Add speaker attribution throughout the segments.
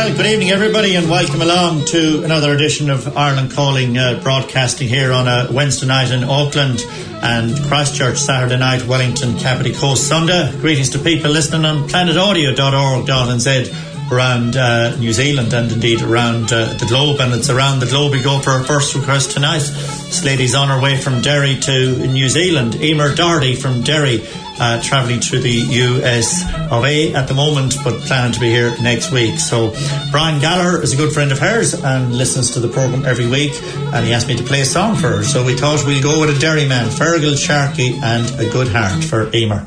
Speaker 1: Well, good evening, everybody, and welcome along to another edition of Ireland Calling, broadcasting here on a Wednesday night in Auckland and Christchurch Saturday night, Wellington, Kapiti Coast Sunday. Greetings to people listening on planetaudio.org.nz around New Zealand and indeed around the globe. And it's around the globe we go for our first request tonight. This lady's on her way from Derry to New Zealand. Emer Doherty from Derry, travelling through the US of A at the moment, but planning to be here next week. So Brian Gallagher is a good friend of hers and listens to the programme every week, and he asked me to play a song for her. So we thought we'll go with a Derry man, Fergal Sharkey and A Good Heart for Emer.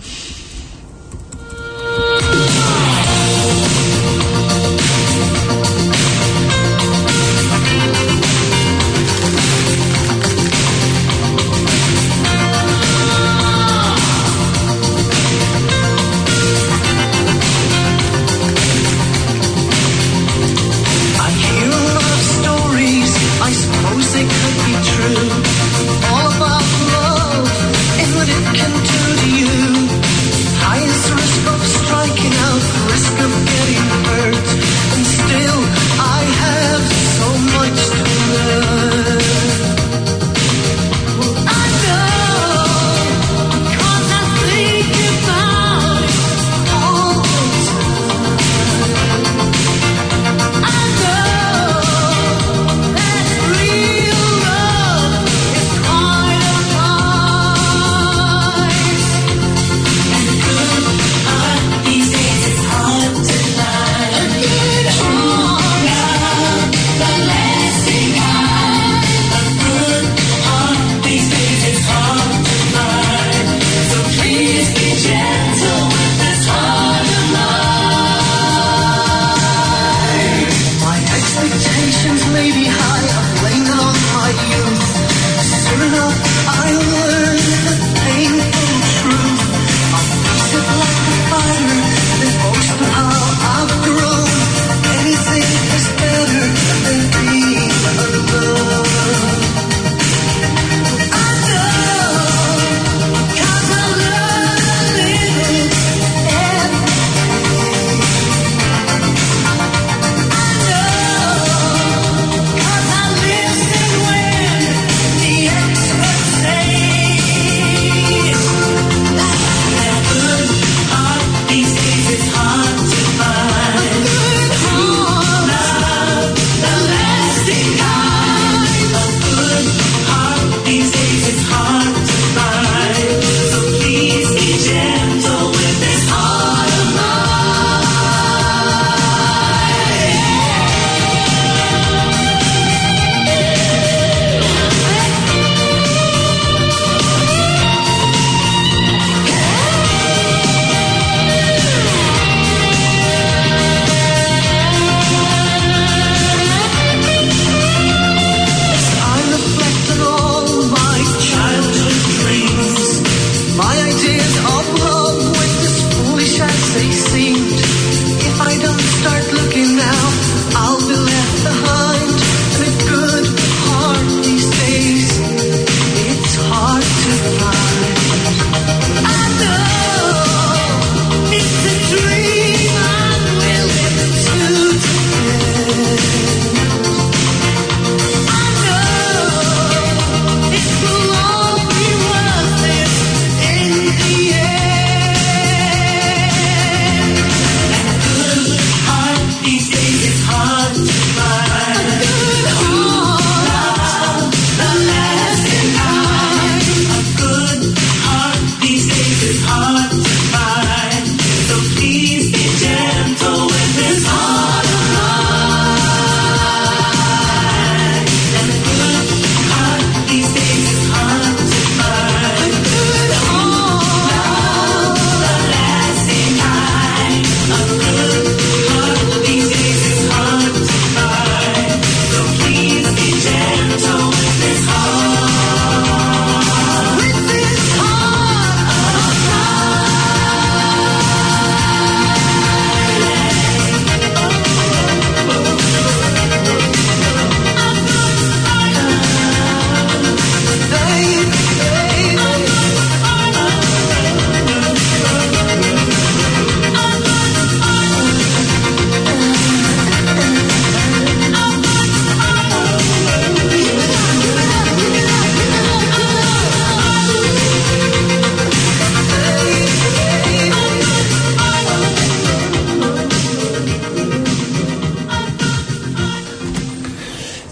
Speaker 2: All about love and what it can do to you.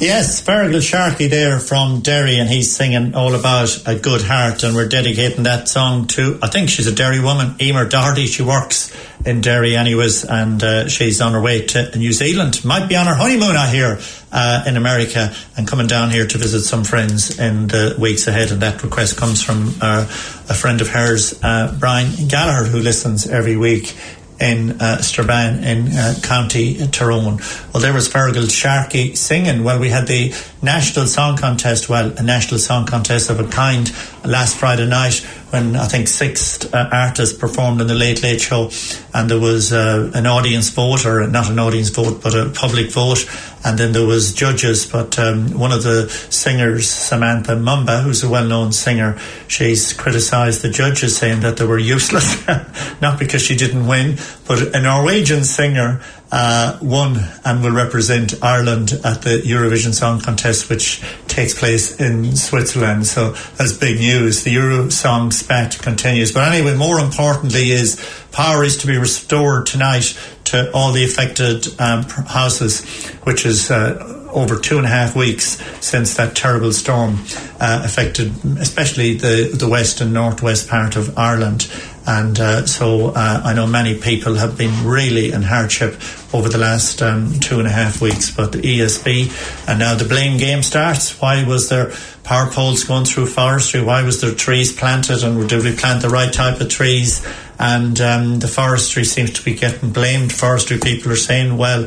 Speaker 1: Yes, Fergal Sharkey there from Derry, and he's singing all about a good heart, and we're dedicating that song to, I think she's a Derry woman, Emer Doherty. She works in Derry anyways, and she's on her way to New Zealand. Might be on her honeymoon, I hear, in America, and coming down here to visit some friends in the weeks ahead. And that request comes from a friend of hers, Brian Gallagher, who listens every week in Strabane in County Tyrone. Well, there was Fergal Sharkey singing. Well, we had the National Song Contest, a National Song Contest of a kind last Friday night, when I think 6 artists performed in the Late Late Show, and there was an audience vote, or not an audience vote, but a public vote, and then there was judges. But one of the singers, Samantha Mumba, who's a well-known singer, she's criticised the judges, saying that they were useless, not because she didn't win, but a Norwegian singer won and will represent Ireland at the Eurovision Song Contest, which takes place in Switzerland. So that's big news. The Eurosong spat continues. But anyway, more importantly is power is to be restored tonight to all the affected houses, which is over 2.5 weeks since that terrible storm affected especially the west and northwest part of Ireland. And so I know many people have been really in hardship over the last 2.5 weeks. But the ESB, and now the blame game starts. Why was there power poles going through forestry? Why was there trees planted, and did we plant the right type of trees? And the forestry seems to be getting blamed. Forestry people are saying, well,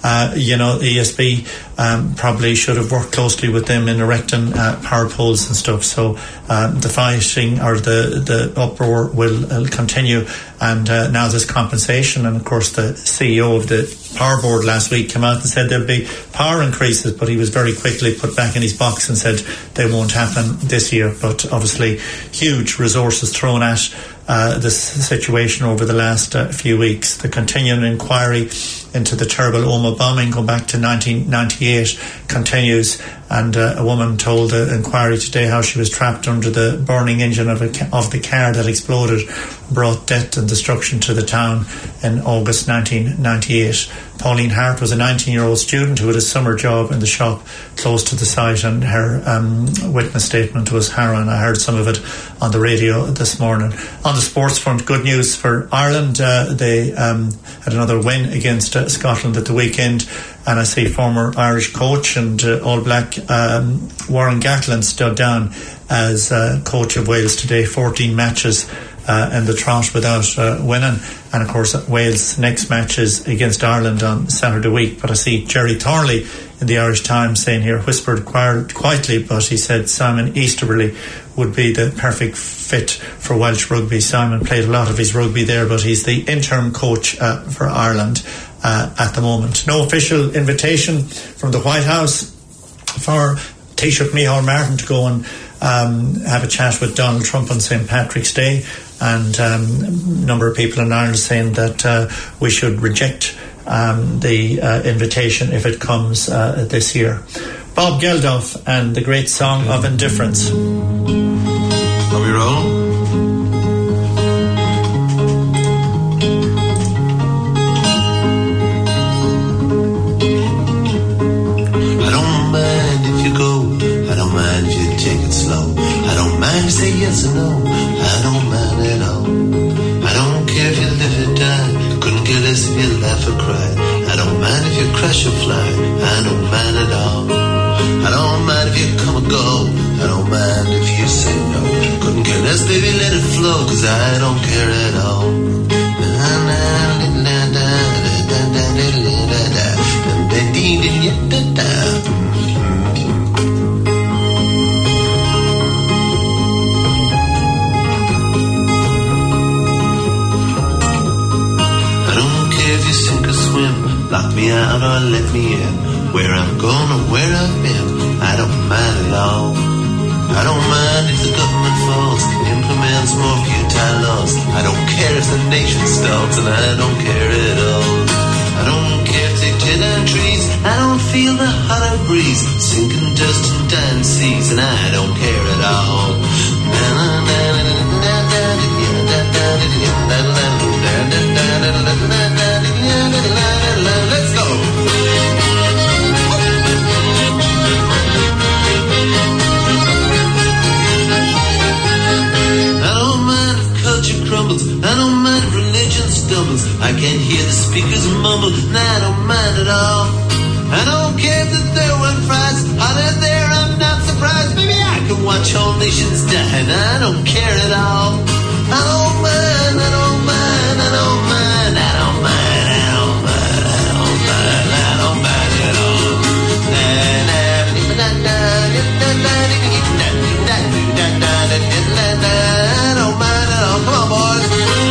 Speaker 1: ESB probably should have worked closely with them in erecting power poles and stuff. So the fighting, or the uproar will continue. And now there's compensation. And of course the CEO of the Power Board last week came out and said there'll be power increases, but he was very quickly put back in his box and said they won't happen this year. But obviously huge resources thrown at this situation over the last few weeks. The continuing inquiry into the terrible Omagh bombing going back to 1998 continues, and a woman told the inquiry today how she was trapped under the burning engine of the car that exploded, brought death and destruction to the town in August 1998. Pauline Hart was a 19-year-old student who had a summer job in the shop close to the site, and her witness statement was harrowing. I heard some of it on the radio this morning. On the sports front, good news for Ireland. They had another win against Scotland at the weekend, and I see former Irish coach and All Black Warren Gatland stood down as coach of Wales today. 14 matches in the trot without winning. And of course Wales' next match is against Ireland on Saturday week. But I see Jerry Thornley in the Irish Times saying here, whispered quietly, but he said Simon Easterly would be the perfect fit for Welsh rugby. Simon played a lot of his rugby there, but he's the interim coach for Ireland at the moment. No official invitation from the White House for Taoiseach Micheál Martin to go and have a chat with Donald Trump on St. Patrick's Day. And a number of people in Ireland saying that we should reject the invitation if it comes this year. Bob Geldof and the great song of Indifference.
Speaker 2: Are we rolling? I don't mind if you go, I don't mind if you take it slow, I don't mind if you say yes or no, I don't mind at all. I don't care if you live or die, couldn't care less if you laugh or cry. I don't mind if you crash or fly, I don't mind at all. I don't mind if you come or go, I don't mind if you say no, couldn't care less, baby, let it flow, cause I don't care at all. Lock me out or let me in, where I'm going or where I've been, I don't mind at all. I don't mind if the government falls, implements more futile laws. I don't care if the nation stalls, and I don't care at all. I don't care if they tear down trees, I don't feel the hotter breeze, sinking dust and dying seas, and I don't care at all. Let's go. can hear the speakers mumble, and I don't mind at all. I don't care that there were fries, hotter there, I'm not surprised. Maybe I can watch whole nations die, and I don't care at all. I don't mind, I don't mind, I don't mind, I don't mind, I don't mind, I don't mind, I don't mind at all. I don't mind at all. Come on, boys.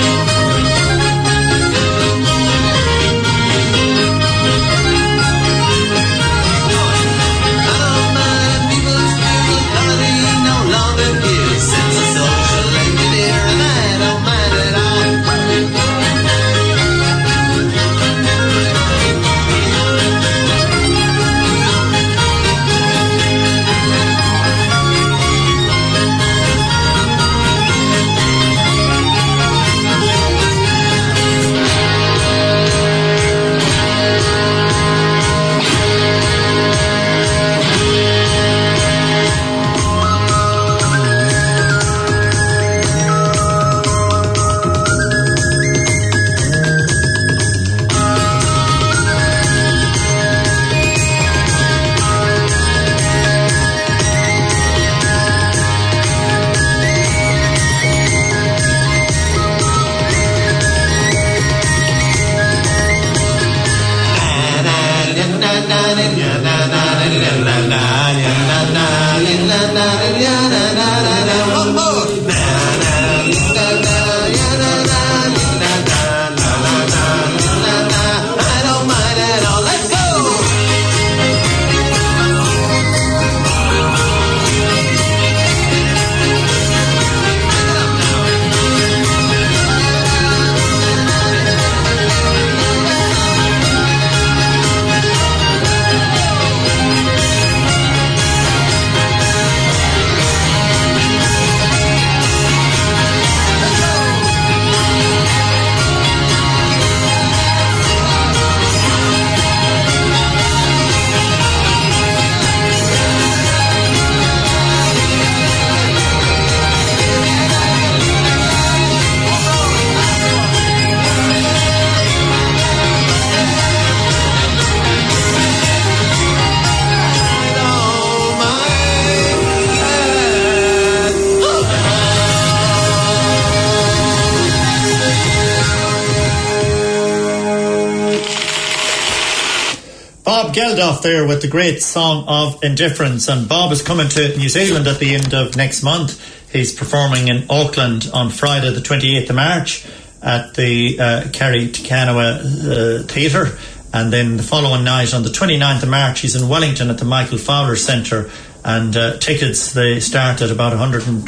Speaker 1: Geldof there with the great song of Indifference, and Bob is coming to New Zealand at the end of next month. He's performing in Auckland on Friday the 28th of March at the Kerry Tekanawa Theatre, and then the following night on the 29th of March he's in Wellington at the Michael Fowler Centre, and tickets, they start at about $125,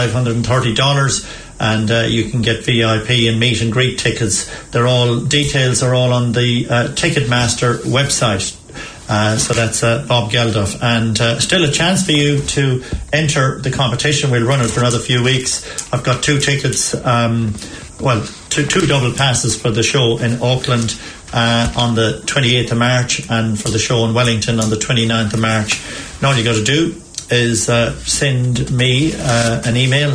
Speaker 1: $130, and you can get VIP and meet and greet tickets. Details are all on the Ticketmaster website. So that's Bob Geldof, and still a chance for you to enter the competition. We'll run it for another few weeks. I've got 2 tickets, two double passes for the show in Auckland on the 28th of March, and for the show in Wellington on the 29th of March. And all you got to do is send me an email,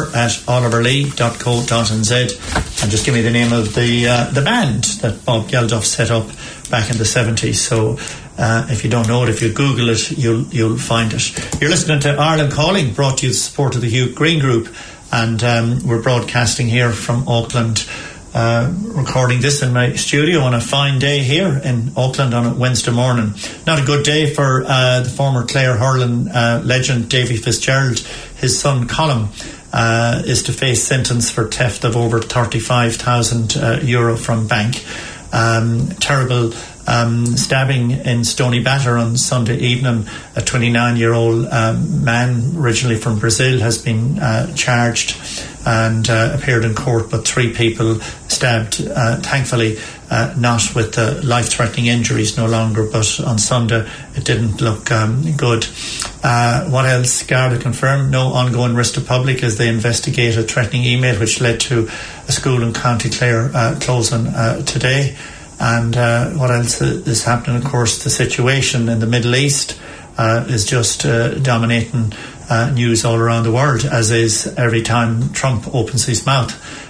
Speaker 1: oliver@oliverlee.co.nz, and just give me the name of the band that Bob Geldof set up back in the 70s. So if you don't know it, if you Google it, you'll find it. You're listening to Ireland Calling, brought to you with the support of the Hugh Green Group, and we're broadcasting here from Auckland, recording this in my studio on a fine day here in Auckland on a Wednesday morning. Not a good day for the former Clare hurling legend Davy Fitzgerald. His son Colm is to face sentence for theft of over €35,000 from bank. Terrible stabbing in Stony Batter on Sunday evening. A 29-year-old man, originally from Brazil, has been charged and appeared in court, but 3 people stabbed, thankfully not with life-threatening injuries no longer, but on Sunday it didn't look good. What else? Garda confirmed no ongoing risk to public as they investigate a threatening email which led to a school in County Clare closing today. And what else is happening? Of course, the situation in the Middle East is just dominating news all around the world, as is every time Trump opens his mouth.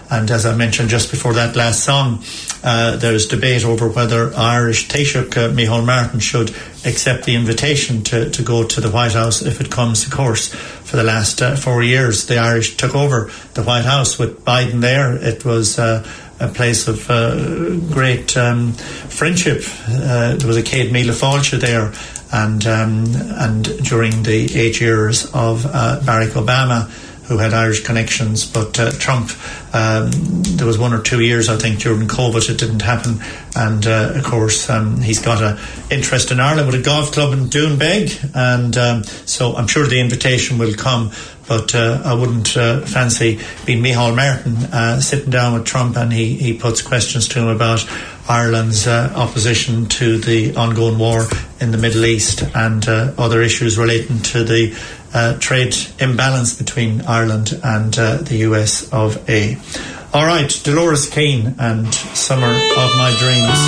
Speaker 1: And as I mentioned just before that last song, there's debate over whether Irish Taoiseach Micheál Martin should accept the invitation to go to the White House if it comes to course. For the last 4 years, the Irish took over the White House with Biden there. It was a place of great friendship. There was a Céad Míle Fáilte there, and during the 8 years of Barack Obama, who had Irish connections, but Trump, there was 1 or 2 years, I think, during COVID it didn't happen. And of course, he's got an interest in Ireland with a golf club in Doonbeg, and so I'm sure the invitation will come. But I wouldn't fancy being Micheál Martin sitting down with Trump and he puts questions to him about Ireland's opposition to the ongoing war in the Middle East and other issues relating to the trade imbalance between Ireland and the US of A. All right, Dolores Keane and Summer of My Dreams.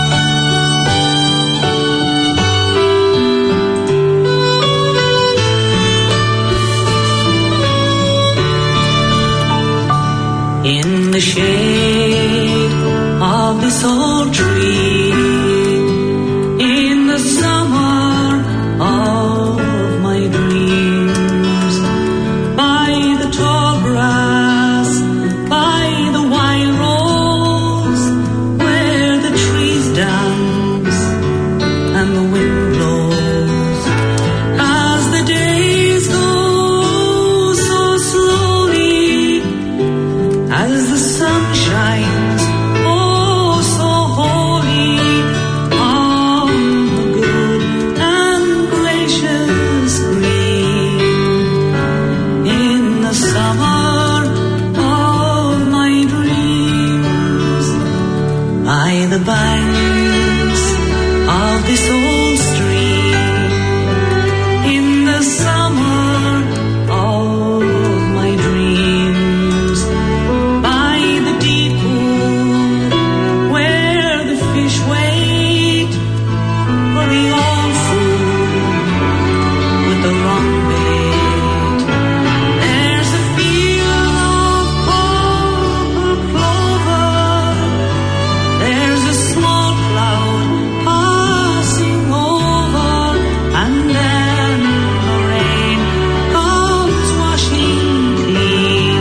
Speaker 3: In the shade of this old tree, in the summer of my dreams, by the tall grass, by the wild rose, where the trees dance and the wind blows, as the days go so slowly, as the sun shines, oh so holy, on the good and gracious green, in the summer of my dreams, by the banks of this old stream, in the summer of my dreams, by the deep pool where the fish wait for the old fool with the wrong bait. There's a field of purple clover, there's a small cloud passing over, and then the rain comes washing clean.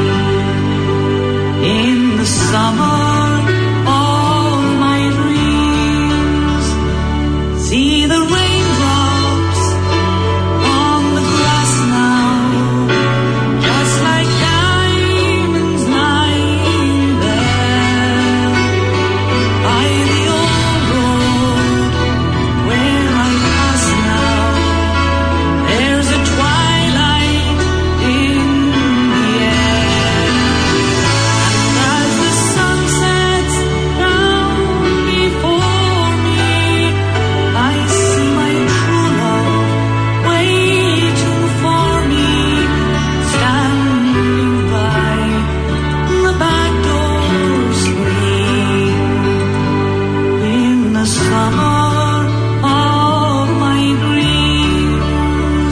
Speaker 3: In the summer of my dreams, see the raindrops on the grass now, just like diamonds lying there, by the old road where I pass now. There's a twilight in the air, as the sun sets down before me, I see my true love waiting for me, standing by the back door screen, in the summer of my dreams.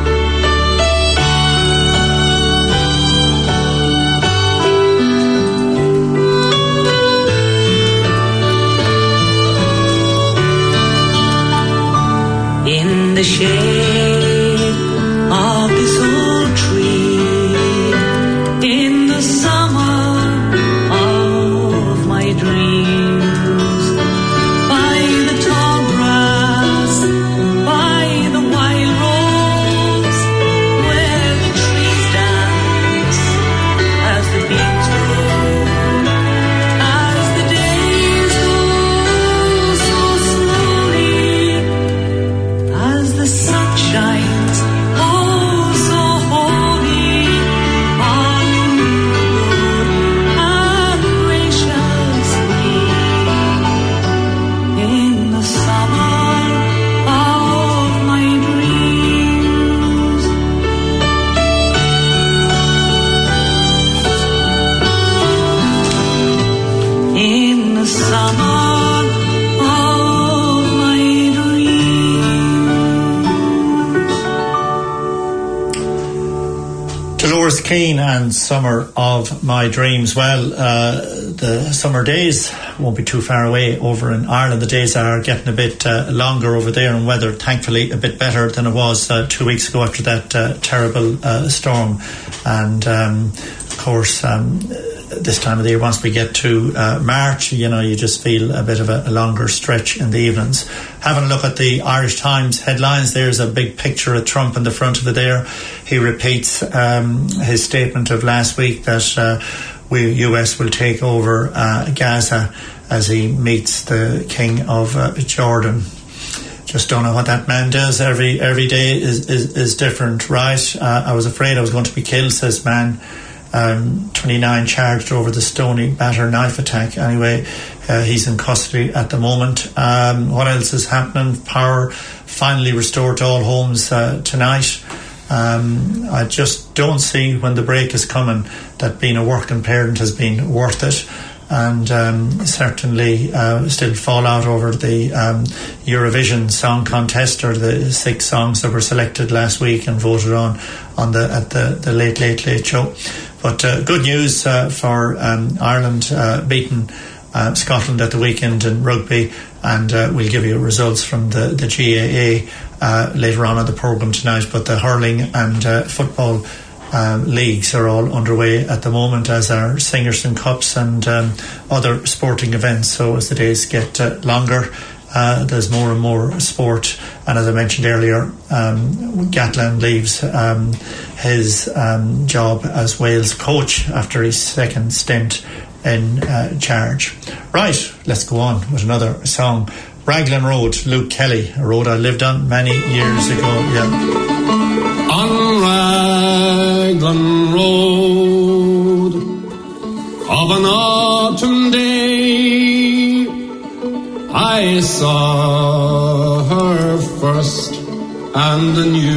Speaker 3: In the shade of this old tree, in the summer of my dreams, by the tall grass, by the wild rose, where the trees dance as the beans grow, as the days go so slowly, as the sun shines, oh so holy, on the good and gracious green, in the summer of my dreams. In the summer of my dreams.
Speaker 1: Dolores Horace Keane and Summer of My Dreams. Well, the summer days won't be too far away over in Ireland. The days are getting a bit longer over there, and weather thankfully a bit better than it was 2 weeks ago after that terrible storm. And of course, this time of the year, once we get to March, you know, you just feel a bit of a longer stretch in the evenings. Having a look at the Irish Times headlines, there's a big picture of Trump in the front of it there. He repeats his statement of last week that US will take over Gaza as he meets the King of Jordan. Just don't know what that man does. Every day is different, right? I was afraid I was going to be killed, says man. 29 charged over the Stony Batter knife attack. Anyway, he's in custody at the moment. What else is happening? Power finally restored to all homes tonight. I just don't see when the break is coming that being a working parent has been worth it. And certainly still fallout over the Eurovision Song Contest, or the 6 songs that were selected last week and voted on at the Late Show. But good news for Ireland beating Scotland at the weekend in rugby, and we'll give you results from the GAA later on in the programme tonight. But the hurling and football leagues are all underway at the moment, as are Singerson Cups and other sporting events. So as the days get longer, there's more and more sport. And as I mentioned earlier, Gatland leaves his job as Wales coach after his second stint in charge. Right, let's go on with another song. Raglan Road, Luke Kelly, a road I lived on many years ago. Yeah.
Speaker 4: On Raglan Road of an autumn day, I saw her first and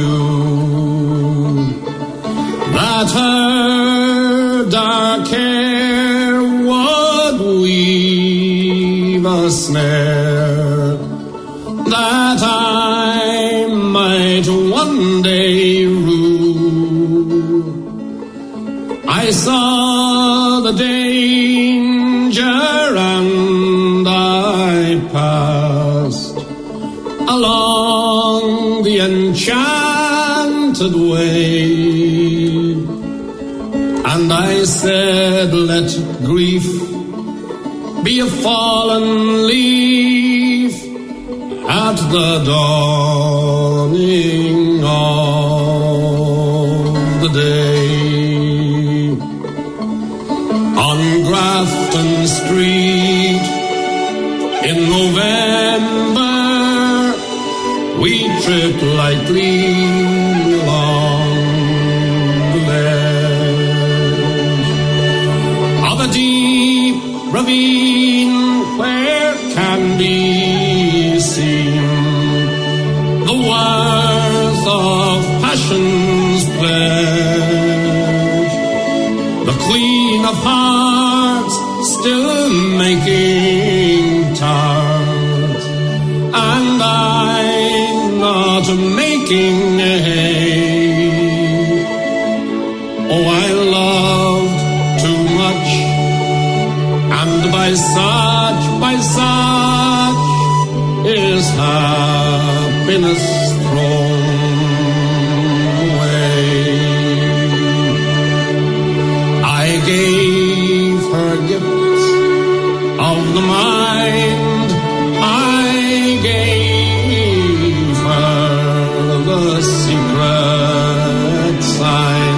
Speaker 4: knew that her dark hair would weave a snare that I might one day rue. I saw the danger and I passed along the enchanted way, and I said, let grief be a fallen leaf at the dawning of the day. On Grafton Street in November, we tripped lightly along the ledge of a deep ravine where can be seen the worth of passion's pledge. The Queen of Hearts still making tarts, and I'm not making hay. Oh, I loved too much, and by such is happiness thrown away. I gave her gifts of the mind, I gave her the secret sign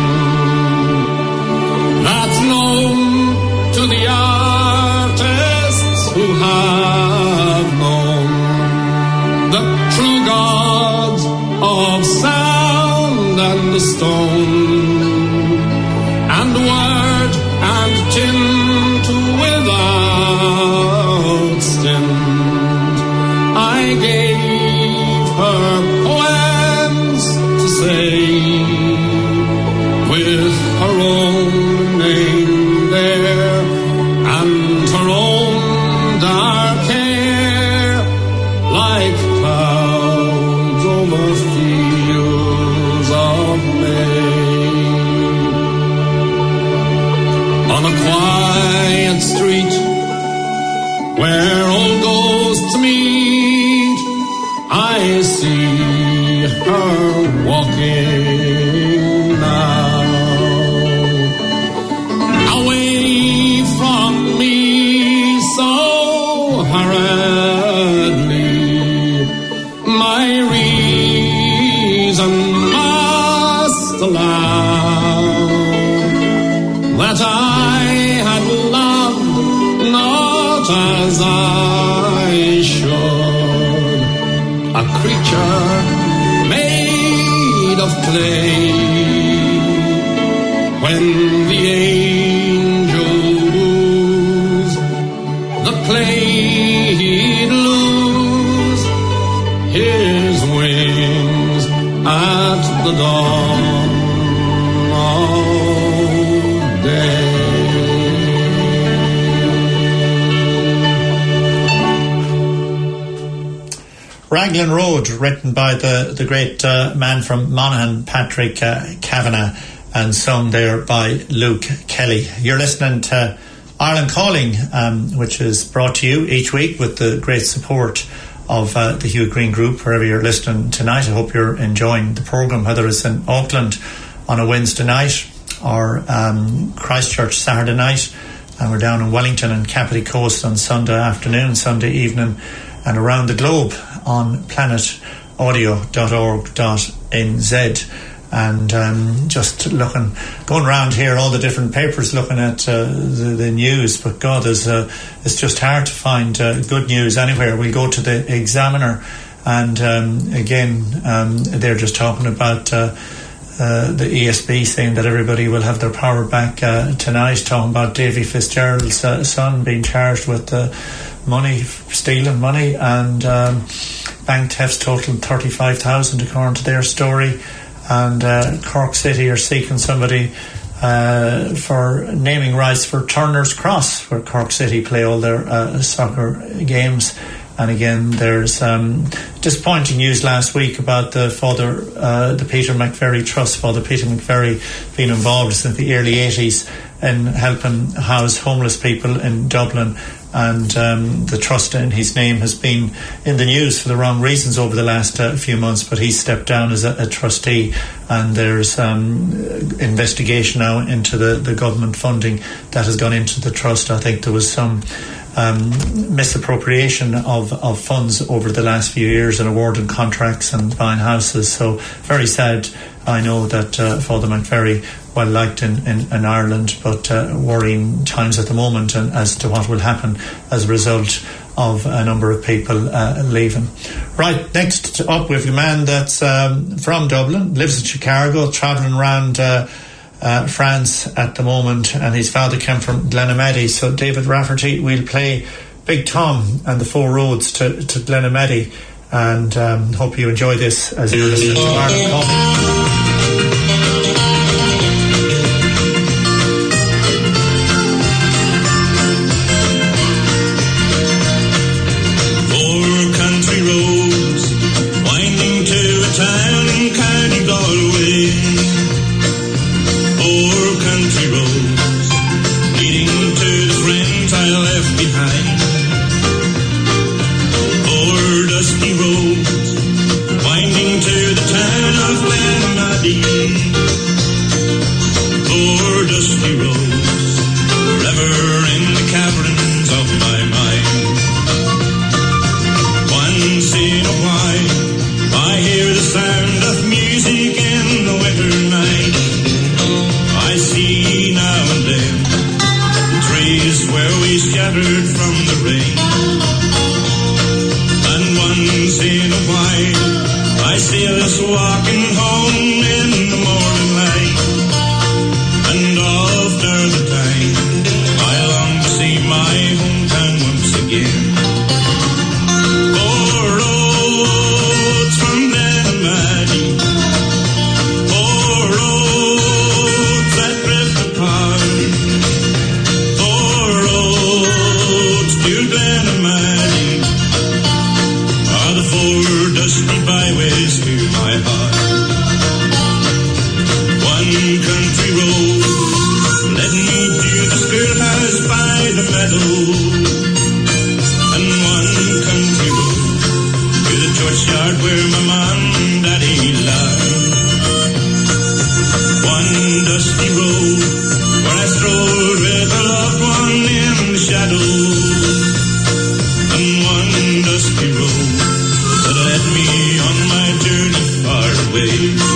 Speaker 4: that's known to the artists who have known the true gods of sound and the stone, and word and tint without stint. I gave her poems to say with her own name there, and her own dark hair like clouds over fields of May. meet, I see her walking now, away from me so hurriedly. My reason must allow that I had loved not as I should, a creature made of clay. When the angel woos, the clay he'd lose his wings at the dawn of day.
Speaker 1: Raglan Road, written by the great man from Monaghan, Patrick Kavanagh, and sung there by Luke Kelly. You're listening to Ireland Calling, which is brought to you each week with the great support of the Hugh Green Group, wherever you're listening tonight. I hope you're enjoying the programme, whether it's in Auckland on a Wednesday night or Christchurch Saturday night, and we're down in Wellington and Kapiti Coast on Sunday afternoon, Sunday evening, and around the globe on planetaudio.org.nz. And just going around here, all the different papers, looking at the news. But God, it's just hard to find good news anywhere. We go to the Examiner, and again, they're just talking about the ESB saying that everybody will have their power back tonight. Talking about Davy Fitzgerald's son being charged with stealing money, and bank thefts totaling 35,000 according to their story. And Cork City are seeking somebody for naming rights for Turner's Cross, where Cork City play all their soccer games. And again, there's disappointing news last week about the Peter McVerry Trust. Father Peter McVerry being involved since the early 80s in helping house homeless people in Dublin. And the trust in his name has been in the news for the wrong reasons over the last few months, but he stepped down as a trustee, and there's investigation now into the government funding that has gone into the trust. I think there was some misappropriation of funds over the last few years and awarding contracts and buying houses. So very sad. I know that Father McVerry, well liked in Ireland, but worrying times at the moment, and as to what will happen as a result of a number of people leaving. Right, next up we have a man that's from Dublin, lives in Chicago, travelling around France at the moment, and his father came from Glenamaddy. So David Rafferty, we'll play Big Tom and the Four Roads to Glenamaddy, and hope you enjoy this as you're listening to Ireland Calling.
Speaker 2: Dusty byways to my heart.
Speaker 5: churchyard where my mom and daddy lie. One dusty road where I strolled with a loved one in the shadow, and one dusty road that led me on my journey far away.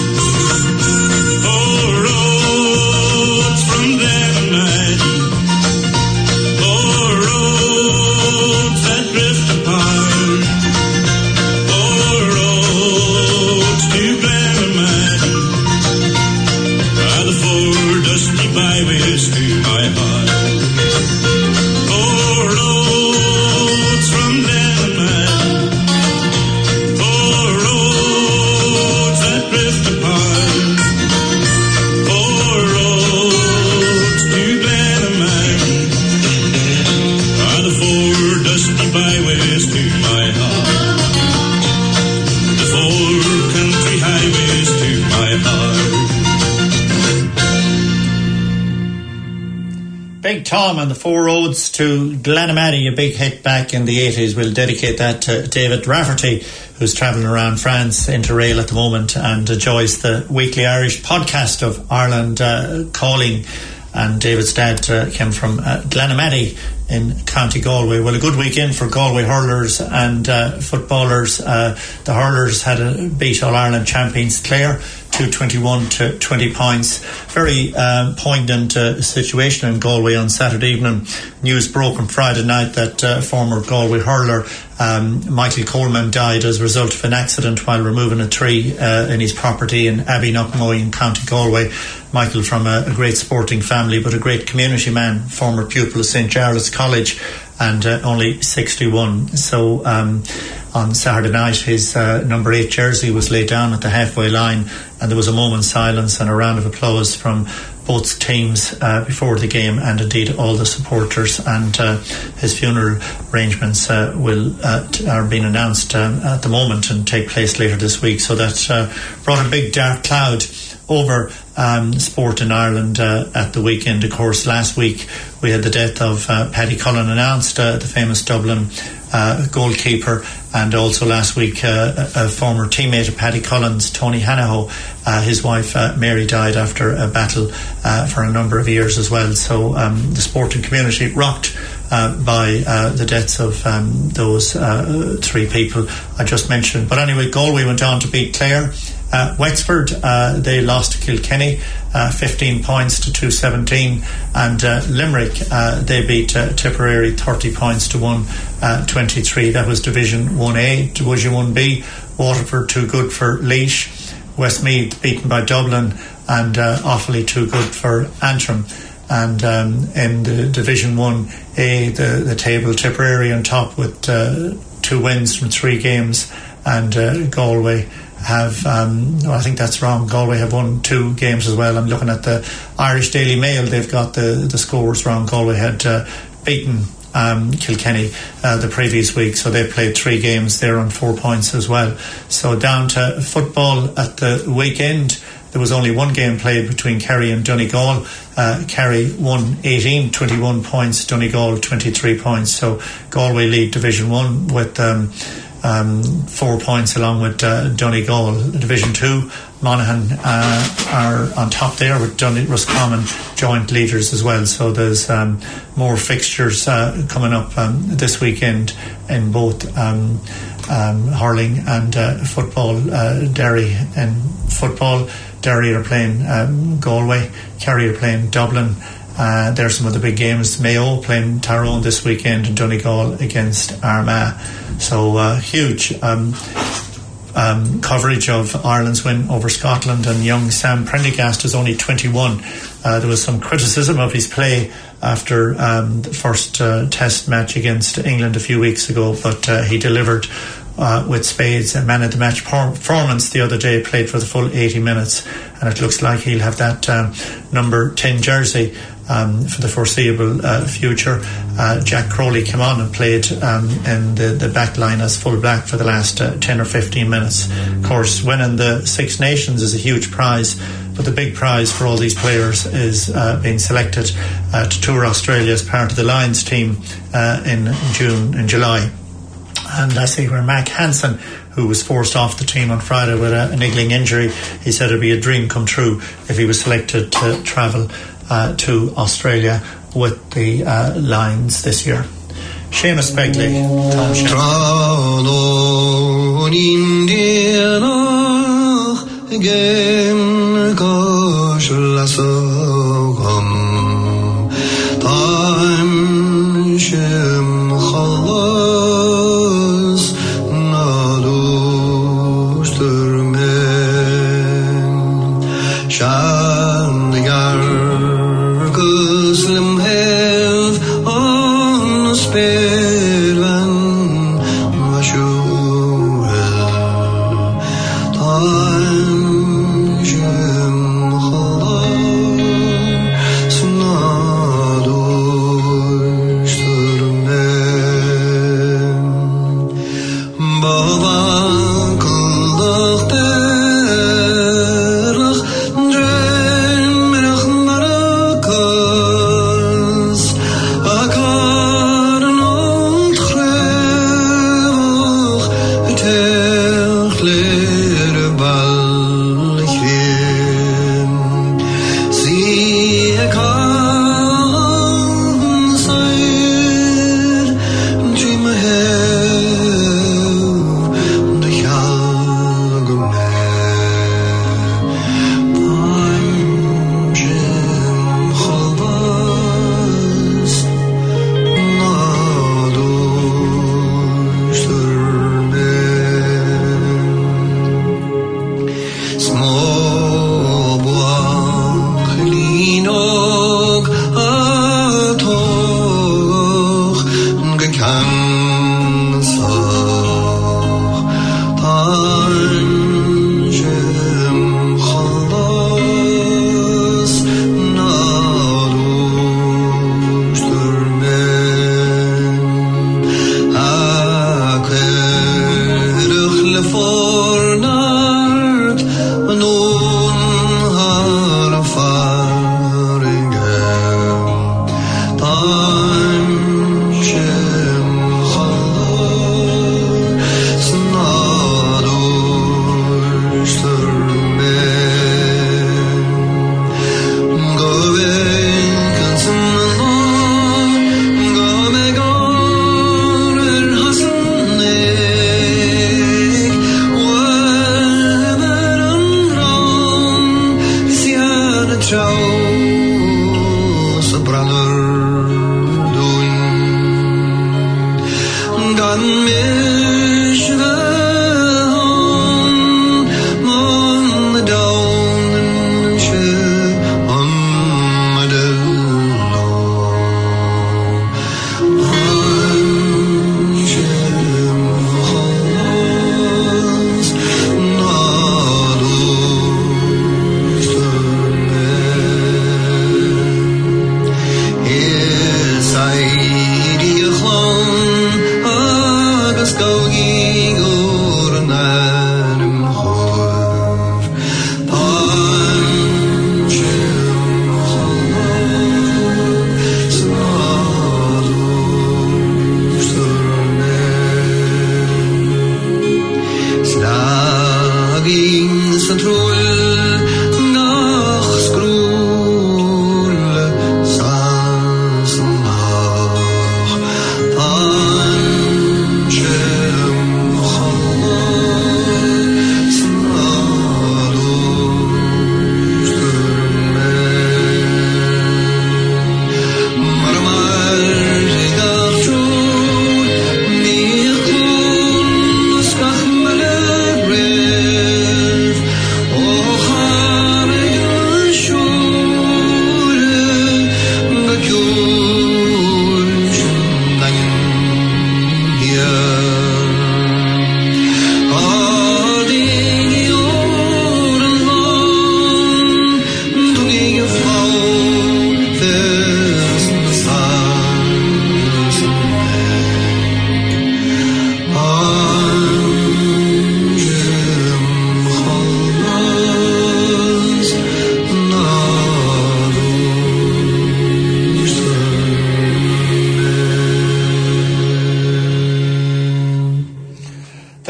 Speaker 5: Oh, roads from then and night, oh, roads that drift apart, oh, roads to Glenarmany, are the four dusty byways to my heart. Oh, roads from Glenarmany, oh, roads that drift apart, oh, roads to Glenarmany, are the four dusty byways to my heart. The four country highways to my heart.
Speaker 1: Big Tom and the Four Roads to Glenamady, a big hit back in the 80s. We'll dedicate that to David Rafferty, who's travelling around France, Interrail at the moment, and enjoys the weekly Irish podcast of Ireland Calling. And David's dad came from Glenamady in County Galway. Well, a good weekend for Galway hurlers and footballers. The hurlers had a beat All-Ireland champions Clare, 221 to 20 points. Very poignant situation in Galway on Saturday evening. News broke on Friday night that former Galway hurler Michael Coleman died as a result of an accident while removing a tree in his property in Abbeynuckmoy in County Galway. Michael from a great sporting family, but a great community man, former pupil of St. Charles College, and only 61. So on Saturday night, his number 8 jersey was laid down at the halfway line, and there was a moment's silence and a round of applause from both teams before the game, and indeed all the supporters. And his funeral arrangements are being announced at the moment and take place later this week. So that brought a big dark cloud over sport in Ireland at the weekend. Of course, last week we had the death of Paddy Cullen announced, the famous Dublin goalkeeper, and also last week a former teammate of Paddy Cullen's, Tony Hanaho, his wife Mary, died after a battle for a number of years as well. So the sporting community rocked by the deaths of those 3 people I just mentioned. But anyway, Galway went on to beat Clare. Wexford, they lost to Kilkenny 15 points to 217, and Limerick, they beat Tipperary 30 points to 123. That was Division 1A. Division 1B, Waterford too good for Laois, Westmeath beaten by Dublin, and Offaly too good for Antrim. And in the Division 1A, the table, Tipperary on top with 2 wins from 3 games, and Galway have, I think that's wrong, Galway have won 2 games as well. I'm looking at the Irish Daily Mail, they've got the scores wrong. Galway had beaten Kilkenny the previous week, so they played 3 games. They're on 4 points as well. So down to football at the weekend, there was only 1 game played between Kerry and Donegal. Kerry won 18, 21 points, Donegal 23 points. So Galway lead Division 1 with 4 points along with Donegal. Division 2, Monaghan are on top there with Roscommon joint leaders as well. So there's more fixtures coming up this weekend in both hurling and football. Derry and football, Derry are playing Galway, Kerry are playing Dublin. There's some of the big games. Mayo playing Tyrone this weekend, and Donegal against Armagh. So huge coverage of Ireland's win over Scotland, and young Sam Prendergast is only 21. There was some criticism of his play after the first test match against England a few weeks ago, but he delivered with spades and man of the match performance the other day, played for the full 80 minutes, and it looks like he'll have that number 10 jersey for the foreseeable future. Jack Crowley came on and played in the back line as full back for the last 10 or 15 minutes. Of course, winning the Six Nations is a huge prize, but the big prize for all these players is being selected to tour Australia as part of the Lions team in July. And I see where Mac Hansen, who was forced off the team on Friday with a niggling injury, he said it'd be a dream come true if he was selected to travel to Australia with the Lions this year. Seamus Begley, Tom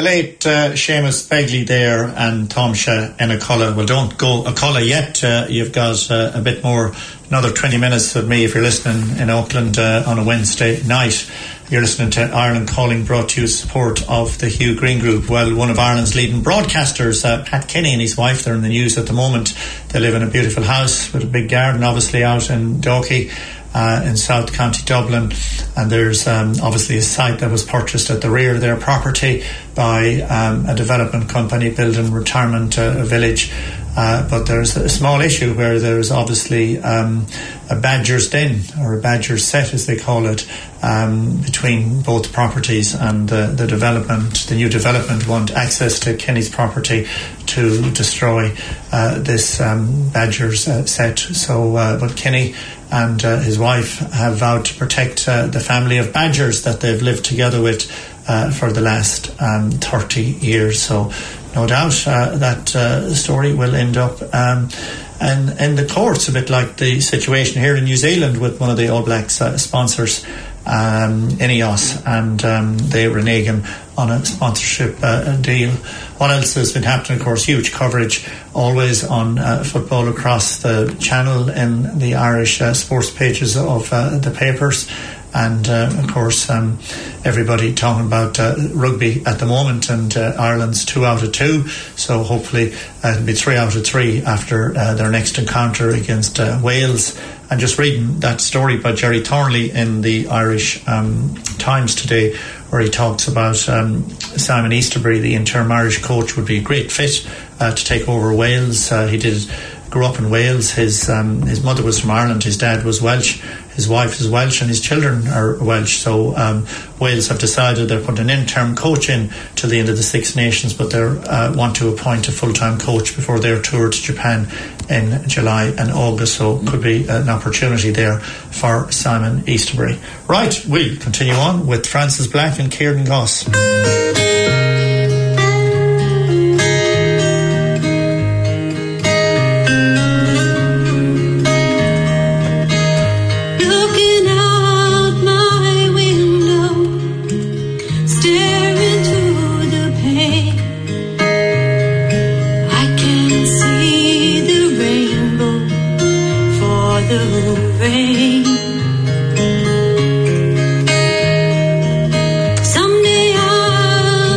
Speaker 1: the late Seamus Begley there and Tomsha Enaculla. Well, don't go Aculla yet. You've got a bit more, another 20 minutes with me if you're listening in Auckland on a Wednesday night. You're listening to Ireland Calling, brought to you support of the Hugh Green Group. Well, one of Ireland's leading broadcasters, Pat Kenny and his wife, they're in the news at the moment. They live in a beautiful house with a big garden, obviously, out in Dalkey. In South County Dublin, and there's obviously a site that was purchased at the rear of their property by a development company building retirement village, but there's a small issue where there's obviously a badger's den, or a badger's set as they call it, between both properties, and the new development want access to Kenny's property to destroy this badger's set. So but Kenny and his wife have vowed to protect the family of badgers that they've lived together with for the last 30 years. So no doubt that story will end up in the courts, a bit like the situation here in New Zealand with one of the All Blacks sponsors, Ineos, and they renege him on a sponsorship deal. What else has been happening? Of course, huge coverage always on football across the channel in the Irish sports pages of the papers. And of course, everybody talking about rugby at the moment, and Ireland's 2 out of 2, so hopefully it'll be 3 out of 3 after their next encounter against Wales. And just reading that story by Jerry Thornley in the Irish Times today, where he talks about Simon Easterbury, the interim Irish coach, would be a great fit to take over Wales. He grew up in Wales. His mother was from Ireland, his dad was Welsh, his wife is Welsh, and his children are Welsh. So Wales have decided they're putting an interim coach in till the end of the Six Nations, but they want to appoint a full-time coach before their tour to Japan in July and August. So could be an opportunity there for Simon Easterbury. Right, we'll continue on with Francis Black and Kieran Goss.
Speaker 6: Someday I'll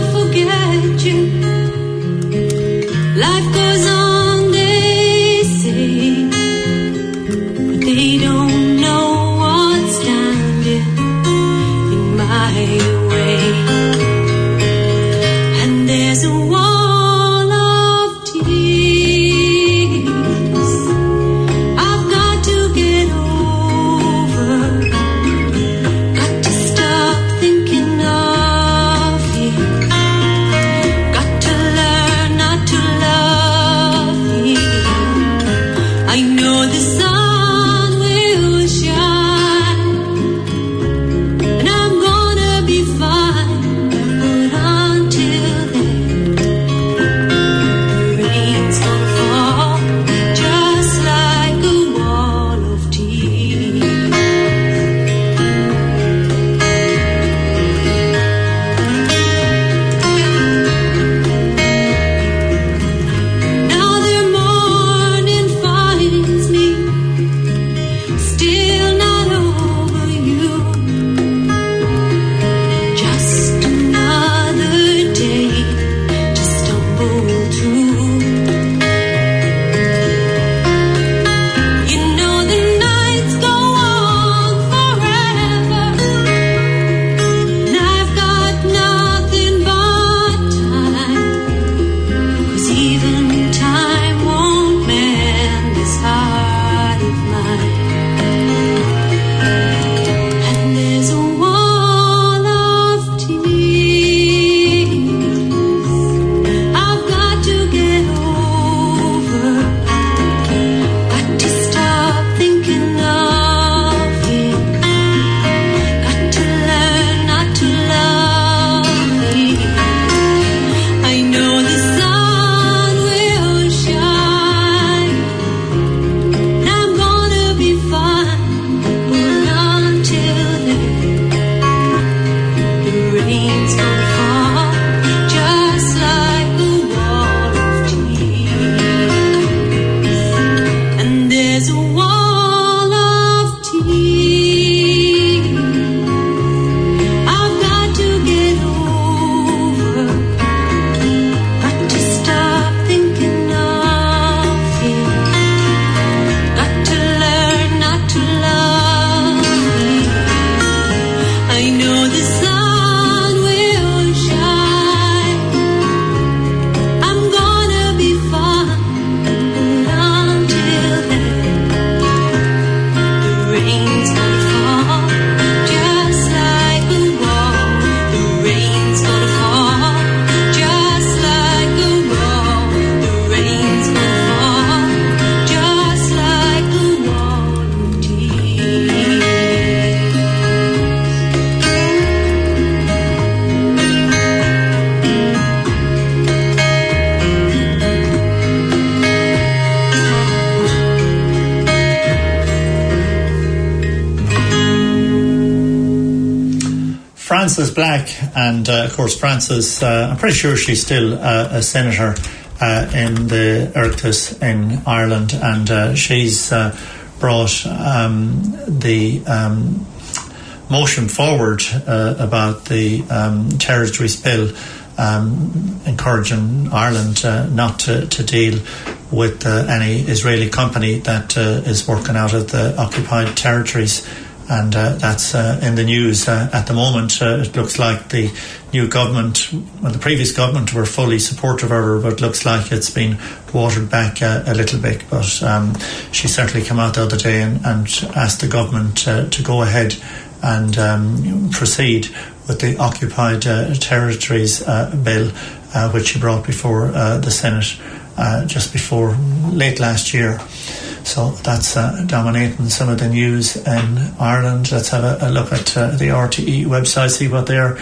Speaker 1: Frances Black, and of course Frances, I'm pretty sure she's still a senator in the Oireachtas in Ireland, and she's brought the motion forward about the terrorist bill, encouraging Ireland not to deal with any Israeli company that is working out of the occupied territories. And that's in the news at the moment. It looks like the new government, well, the previous government were fully supportive of her, but it looks like it's been watered back a little bit. But she certainly came out the other day and asked the government to go ahead and proceed with the occupied territories bill, which she brought before the Senate just before late last year. So that's dominating some of the news in Ireland. Let's have a look at the RTE website, see what they're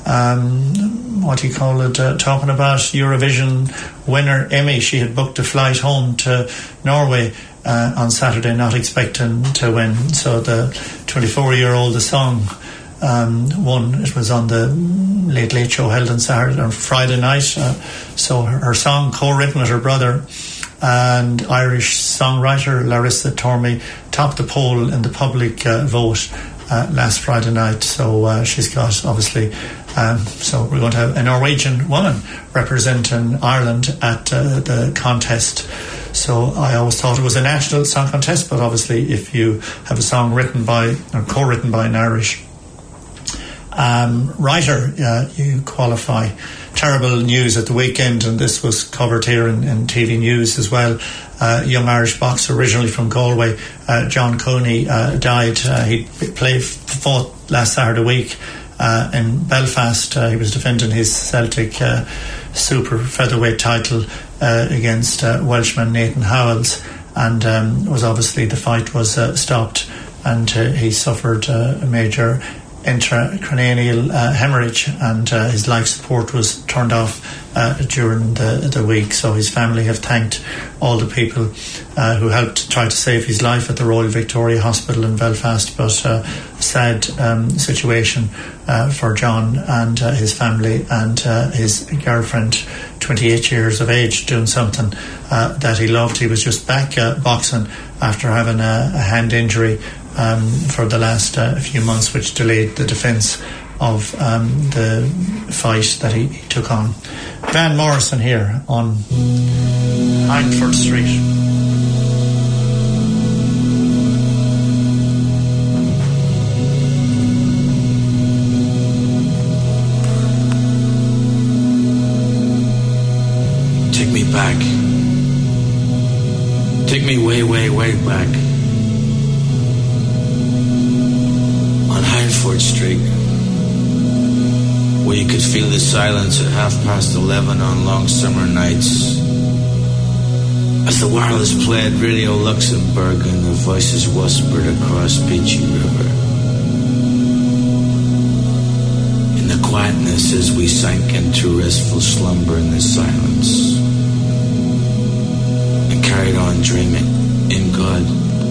Speaker 1: talking about. Eurovision winner Emmy, she had booked a flight home to Norway on Saturday, not expecting to win. So the 24-year-old, the song won. It was on the Late Late Show held on Friday night. So her song, co-written with her brother and Irish songwriter Larissa Tormey, topped the poll in the public vote last Friday night. So she's got, obviously, so we're going to have a Norwegian woman representing Ireland at the contest. So I always thought it was a national song contest, but obviously if you have a song written by or co-written by an Irish writer, you qualify. Terrible news at the weekend, and this was covered here in TV News as well. Young Irish boxer originally from Galway, John Cooney, died. He fought last Saturday week in Belfast. He was defending his Celtic super featherweight title against Welshman Nathan Howells, and was obviously the fight was stopped, and he suffered a major intracranial hemorrhage, and his life support was turned off during the week. So his family have thanked all the people who helped try to save his life at the Royal Victoria Hospital in Belfast. But sad situation for John and his family, and his girlfriend, 28 years of age, doing something that he loved. He was just back boxing after having a hand injury for the last few months, which delayed the defence of the fight that he took on. Van Morrison here on Hindford Street.
Speaker 6: Take me back. Take me way, way, way back. On Hindford Street, where you could feel the silence at 11:30 on long summer nights, as the wireless played Radio Luxembourg and the voices whispered across Peachy River. In the quietness as we sank into restful slumber in the silence, and carried on dreaming in God.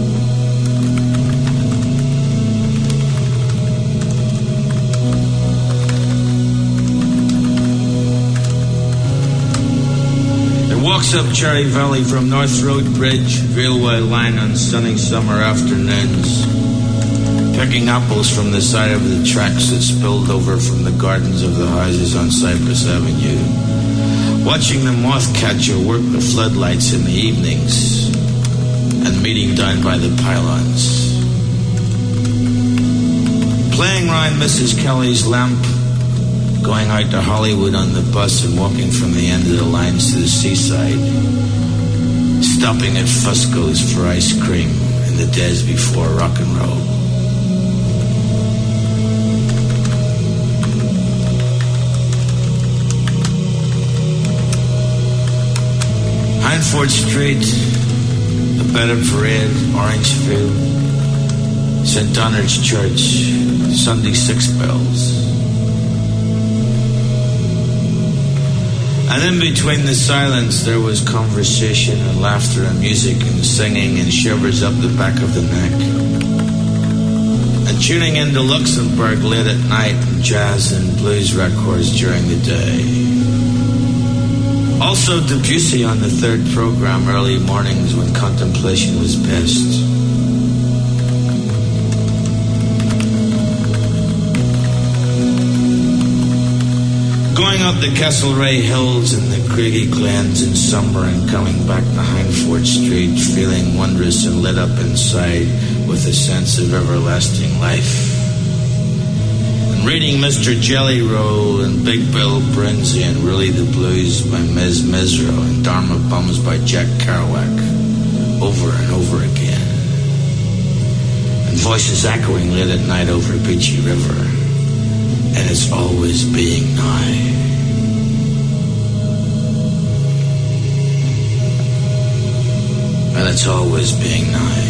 Speaker 6: Walks up Cherry Valley from North Road Bridge railway line on sunny summer afternoons, picking apples from the side of the tracks that spilled over from the gardens of the houses on Cypress Avenue, watching the moth catcher work the floodlights in the evenings, and meeting down by the pylons, playing round Mrs. Kelly's lamp, going out to Hollywood on the bus and walking from the end of the lines to the seaside, stopping at Fusco's for ice cream in the days before rock and roll. Hindford Street, the Better Parade, Orangefield, St. Donald's Church, Sunday Six Bells. And in between the silence there was conversation and laughter and music and singing and shivers up the back of the neck. and tuning into Luxembourg late at night and jazz and blues records during the day. Also Debussy on the third program early mornings when contemplation was best. Going up the Castlereagh Hills and the Craigie Glens in summer and coming back to Hindford Street feeling wondrous and lit up inside with a sense of everlasting life. And reading Mr. Jelly Roll and Big Bill Brinsley and Really the Blues by Mes Mesro and Dharma Bums by Jack Kerouac over and over again. And voices echoing late at night over Beachy River. And it's always being nigh. And it's always being nigh.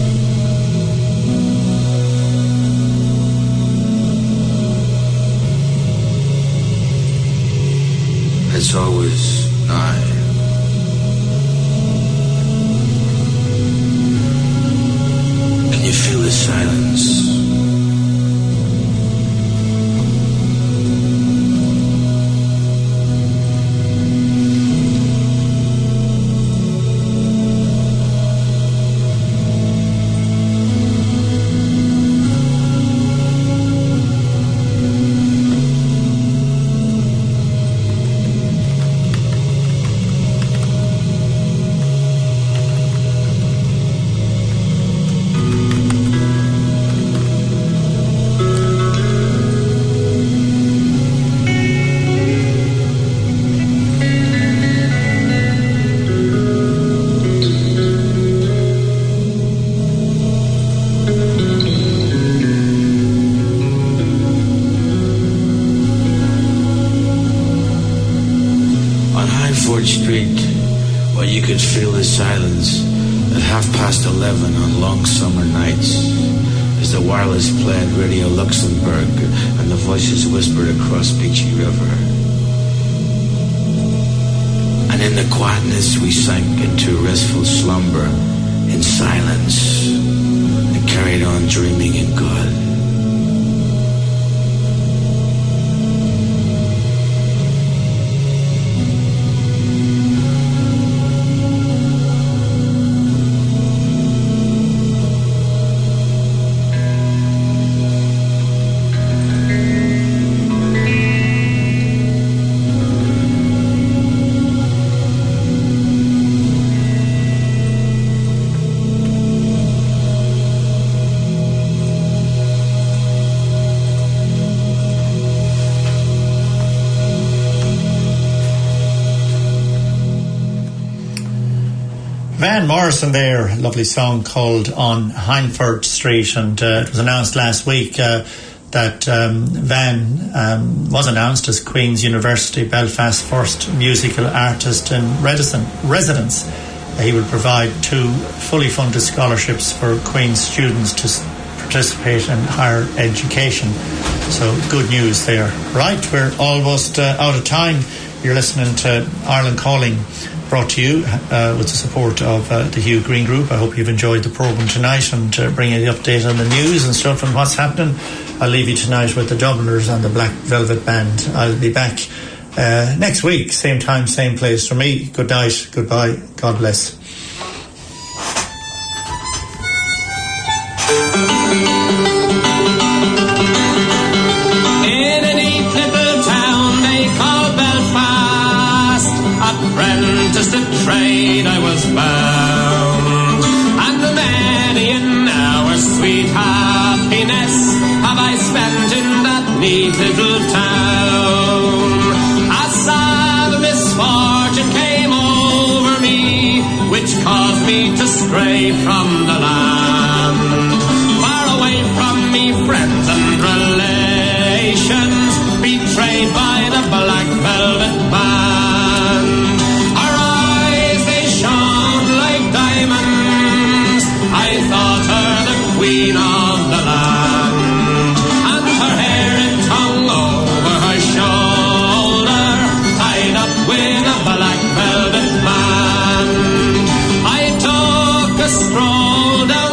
Speaker 6: It's always nigh. Can you feel the silence? Street, where you could feel the silence at 11:30 on long summer nights, as the wireless played Radio Luxembourg and the voices whispered across Beachy River. And in the quietness we sank into restful slumber in silence and carried on dreaming in God.
Speaker 1: Van Morrison there, a lovely song called On Hindford Street, and it was announced last week that Van was announced as Queen's University Belfast's first musical artist in residence. He will provide 2 fully funded scholarships for Queen's students to participate in higher education. So good news there. Right, we're almost out of time. You're listening to Ireland Calling, brought to you with the support of the Hugh Green Group. I hope you've enjoyed the programme tonight and bringing the update on the news and stuff and what's happening. I'll leave you tonight with the Dubliners and the Black Velvet Band. I'll be back next week, same time, same place. For me, good night, goodbye, God bless.
Speaker 4: Apprentice to trade I was bound, and many an hour sweet happiness have I spent in that neat little town. A sad misfortune came over me, which caused me to stray from the land, far away from me friends and relations, betrayed by the Black Velvet Band. Queen of the land, and her hair it hung over her shoulder, tied up with a black velvet band. I took a stroll down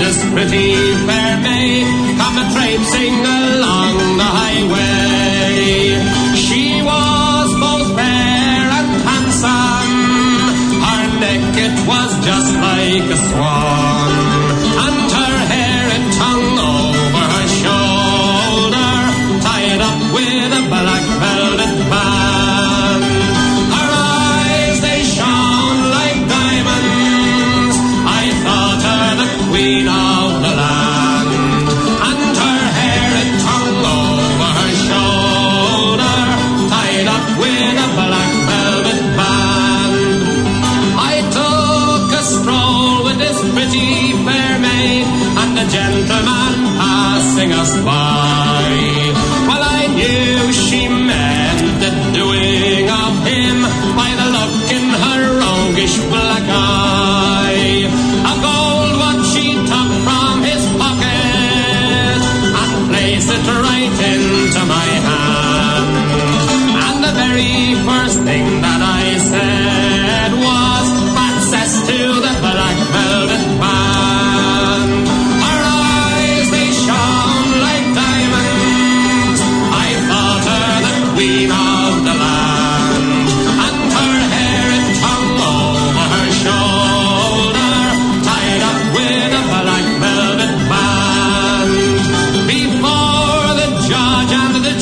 Speaker 4: this pretty fair maid come a-traipsing along the highway. She was both fair and handsome, her neck it was just like a swan, and her hair it hung over her shoulder, tied up with a black velvet band. Her eyes they shone like diamonds, I thought her the queen of the land, and her hair it hung over her shoulder, tied up with a black velvet band. I took a stroll with this pretty fair maid, and a gentleman passing us by. Well, I knew she meant the doing of him by the look in her roguish black eye. A gold watch she took from his pocket and placed it right into my hand. And the very first thing that I said was access to the black velvet band. Her eyes they shone like diamonds, I thought her the queen of the land, and her hair it hung over her shoulder, tied up with a black velvet band. Before the judge and the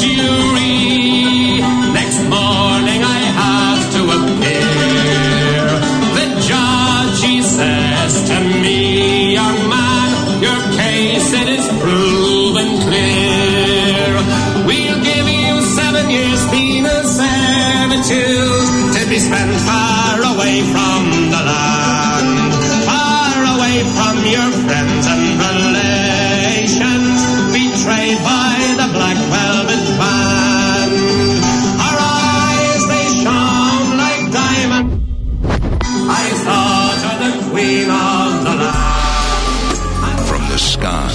Speaker 4: jury, next morning I had to appear. The judge he says to me, young man, your case it is proven clear. We'll give you 7 years penal servitude to be spent far away from the land, far away from your friends and relations, betrayed by the black velvet band. Our eyes they shone like diamonds, I thought her the queen of the land.
Speaker 7: From the sky